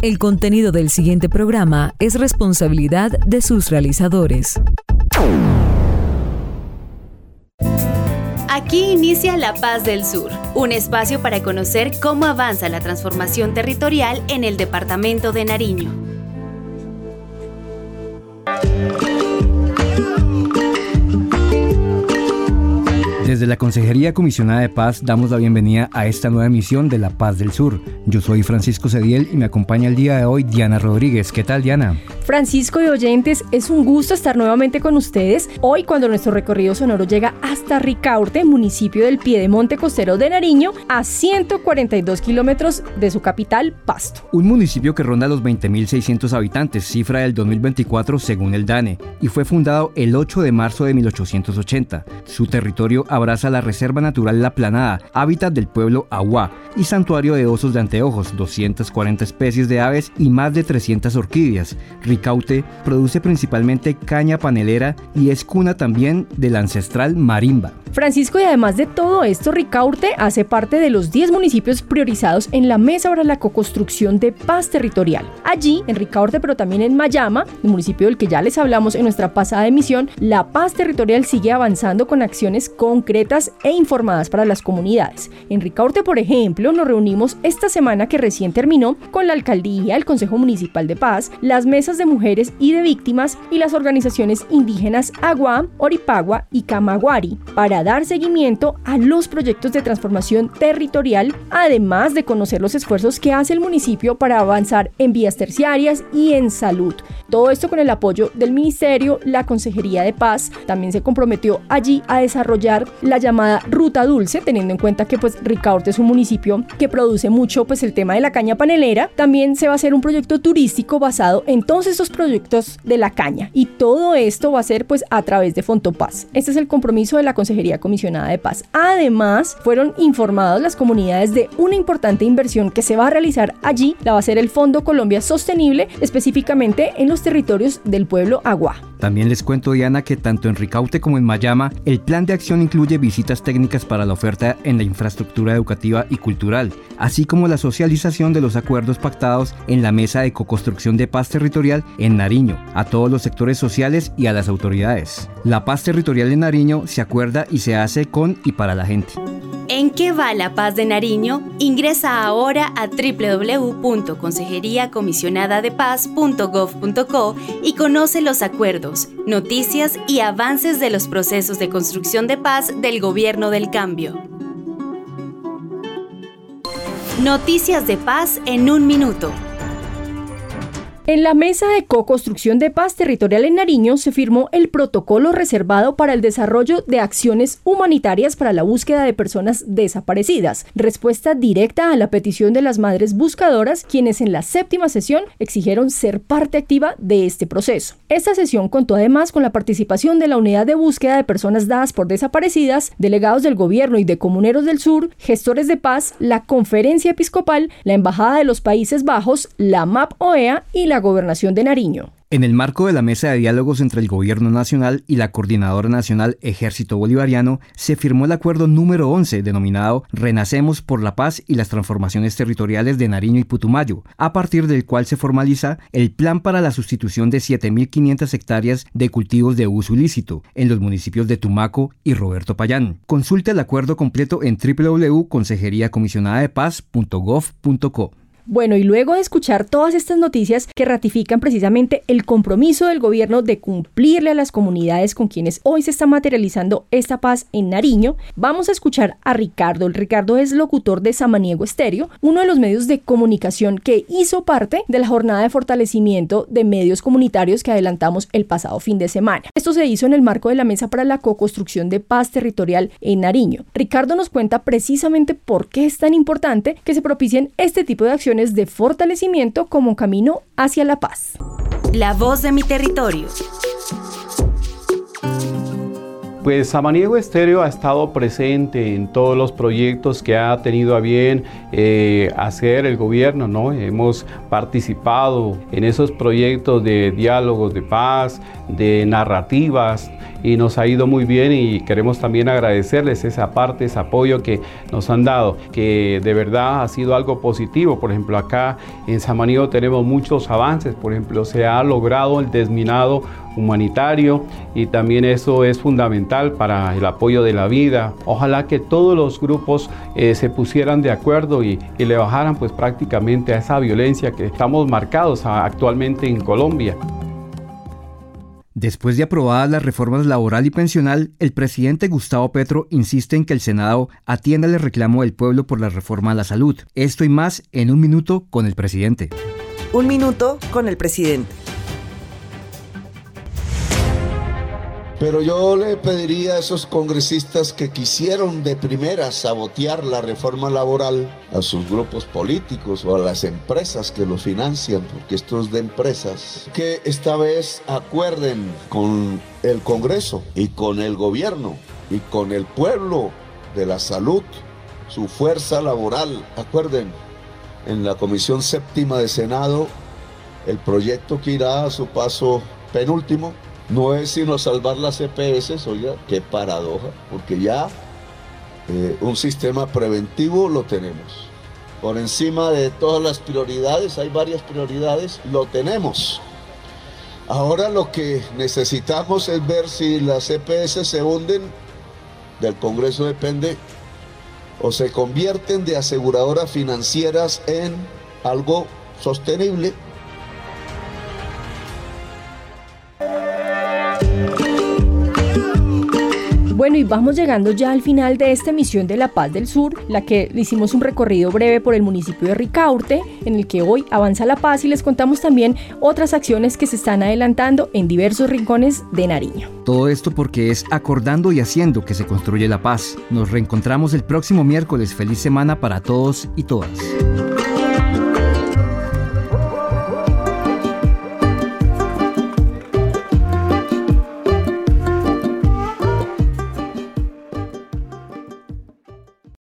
El contenido del siguiente programa es responsabilidad de sus realizadores. Aquí inicia La Paz del Sur, un espacio para conocer cómo avanza la transformación territorial en el departamento de Nariño. Desde la Consejería Comisionada de Paz damos la bienvenida a esta nueva emisión de La Paz del Sur. Yo soy Francisco Cediel y me acompaña el día de hoy Diana Rodríguez. ¿Qué tal, Diana? Francisco y oyentes, es un gusto estar nuevamente con ustedes hoy cuando nuestro recorrido sonoro llega hasta Ricaurte, municipio del piedemonte costero de Nariño, a 142 kilómetros de su capital, Pasto. Un municipio que ronda los 20.600 habitantes, cifra del 2024 según el DANE, y fue fundado el 8 de marzo de 1880. Su territorio abraza la Reserva Natural La Planada, hábitat del pueblo Aguá, y santuario de osos de anteojos, 240 especies de aves y más de 300 orquídeas. Ricaurte produce principalmente caña panelera y es cuna también del ancestral marimba. Francisco, y además de todo esto, Ricaurte hace parte de los 10 municipios priorizados en la Mesa para la Co-construcción de Paz Territorial. Allí, en Ricaurte, pero también en Mayama, el municipio del que ya les hablamos en nuestra pasada emisión, la paz territorial sigue avanzando con acciones concretas e informadas para las comunidades. En Ricaurte, por ejemplo, nos reunimos esta semana que recién terminó con la Alcaldía, el Consejo Municipal de Paz, las mesas de mujeres y de víctimas y las organizaciones indígenas Aguá, Oripagua y Camaguari para dar seguimiento a los proyectos de transformación territorial, además de conocer los esfuerzos que hace el municipio para avanzar en vías terciarias y en salud. Todo esto con el apoyo del Ministerio. La Consejería de Paz también se comprometió allí a desarrollar la llamada Ruta Dulce, teniendo en cuenta que Ricaurte es un municipio que produce mucho el tema de la caña panelera. También se va a hacer un proyecto turístico basado en todos estos proyectos de la caña, y todo esto va a ser a través de Fontopaz. Este es el compromiso de la Consejería Comisionada de Paz. Además, fueron informados las comunidades de una importante inversión que se va a realizar allí. La va a hacer el Fondo Colombia Sostenible, específicamente en los territorios del pueblo Aguá. También les cuento, Diana, que tanto en Ricaurte como en Mayama, el plan de acción incluye visitas técnicas para la oferta en la infraestructura educativa y cultural, así como la socialización de los acuerdos pactados en la Mesa de Co-construcción de Paz Territorial en Nariño, a todos los sectores sociales y a las autoridades. La paz territorial en Nariño se acuerda y se hace con y para la gente. ¿En qué va la paz de Nariño? Ingresa ahora a www.consejeriacomisionadadepaz.gov.co y conoce los acuerdos, noticias y avances de los procesos de construcción de paz del Gobierno del Cambio. Noticias de paz en un minuto. En la Mesa de Co-construcción de Paz Territorial en Nariño se firmó el protocolo reservado para el desarrollo de acciones humanitarias para la búsqueda de personas desaparecidas, respuesta directa a la petición de las madres buscadoras, quienes en la 7ª sesión exigieron ser parte activa de este proceso. Esta sesión contó además con la participación de la Unidad de Búsqueda de Personas Dadas por Desaparecidas, delegados del Gobierno y de Comuneros del Sur, gestores de paz, la Conferencia Episcopal, la Embajada de los Países Bajos, la MAP-OEA y la Gobernación de Nariño. En el marco de la mesa de diálogos entre el Gobierno Nacional y la Coordinadora Nacional Ejército Bolivariano, se firmó el acuerdo número 11 denominado Renacemos por la Paz y las Transformaciones Territoriales de Nariño y Putumayo, a partir del cual se formaliza el plan para la sustitución de 7.500 hectáreas de cultivos de uso ilícito en los municipios de Tumaco y Roberto Payán. Consulte el acuerdo completo en www.consejeriacomisionadadepaz.gov.co. Bueno, y luego de escuchar todas estas noticias que ratifican precisamente el compromiso del gobierno de cumplirle a las comunidades con quienes hoy se está materializando esta paz en Nariño, vamos a escuchar a Ricardo. Ricardo es locutor de Samaniego Estéreo, uno de los medios de comunicación que hizo parte de la jornada de fortalecimiento de medios comunitarios que adelantamos el pasado fin de semana. Esto se hizo en el marco de la Mesa para la Co-construcción de Paz Territorial en Nariño. Ricardo nos cuenta precisamente por qué es tan importante que se propicien este tipo de acciones de fortalecimiento como camino hacia la paz. La voz de mi territorio. Pues Samaniego Estéreo ha estado presente en todos los proyectos que ha tenido a bien hacer el gobierno, ¿no? Hemos participado en esos proyectos de diálogos de paz, de narrativas, y nos ha ido muy bien, y queremos también agradecerles esa parte, ese apoyo que nos han dado, que de verdad ha sido algo positivo. Por ejemplo, acá en Samaniego tenemos muchos avances. Por ejemplo, se ha logrado el desminado humanitario, y también eso es fundamental para el apoyo de la vida. Ojalá que todos los grupos se pusieran de acuerdo y le bajaran pues prácticamente a esa violencia que estamos marcados actualmente en Colombia. Después de aprobadas las reformas laboral y pensional, el presidente Gustavo Petro insiste en que el Senado atienda el reclamo del pueblo por la reforma a la salud. Esto y más en Un Minuto con el presidente. Un minuto con el presidente. Pero yo le pediría a esos congresistas que quisieron de primera sabotear la reforma laboral, a sus grupos políticos o a las empresas que los financian, porque esto es de empresas, que esta vez acuerden con el Congreso y con el gobierno y con el pueblo de la salud, su fuerza laboral. Acuerden, en la Comisión Séptima de Senado, el proyecto que irá a su paso penúltimo no es sino salvar las EPS. Oiga, qué paradoja, porque ya un sistema preventivo lo tenemos. Por encima de todas las prioridades, hay varias prioridades, lo tenemos. Ahora lo que necesitamos es ver si las EPS se hunden, del Congreso depende, o se convierten de aseguradoras financieras en algo sostenible. Bueno, y vamos llegando ya al final de esta emisión de La Paz del Sur, la que le hicimos un recorrido breve por el municipio de Ricaurte, en el que hoy avanza la paz, y les contamos también otras acciones que se están adelantando en diversos rincones de Nariño. Todo esto porque es acordando y haciendo que se construye la paz. Nos reencontramos el próximo miércoles. Feliz semana para todos y todas.